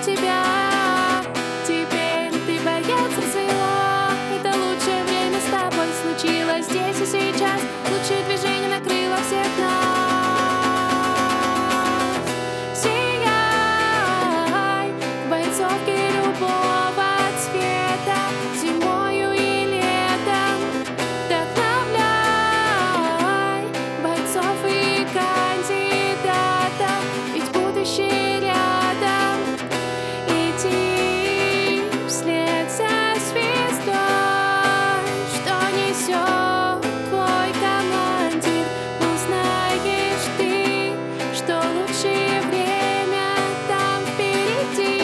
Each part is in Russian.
тебя. Теперь ты боец своего. Это лучшее время с тобой случилось здесь и сейчас. Лучшее движение накрыло всех нас. Сияй в бойцовке любого цвета, зимою и летом. Вдохновляй бойцов и кандидатов, ведь будущее рядом. Иди вслед за звездой, что несет твой командир. Узнаешь ты, что лучшее время там впереди.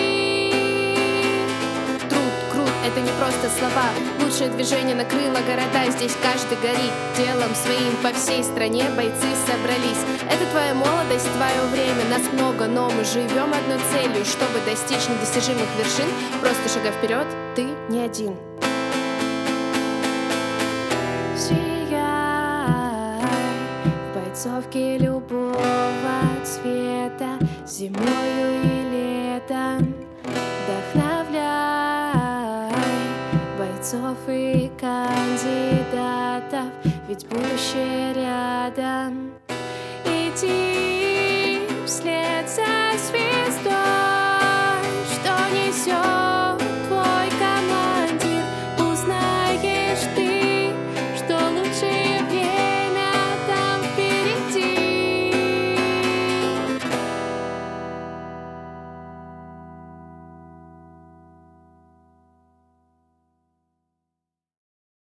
Труд, крут, это не просто слова. Лучшее движение накрыло города. Здесь каждый горит делом своим. По всей стране бойцы собрались. Это твоя молодость, твое время. Нас много, но мы живем одной целью, чтобы достичь недостижимых вершин. Просто шагай вперед, ты не один. Сияй в бойцовке любого цвета, зимою и летом. Вдохновляй бойцов и кандидатов, ведь будущее рядом. Иди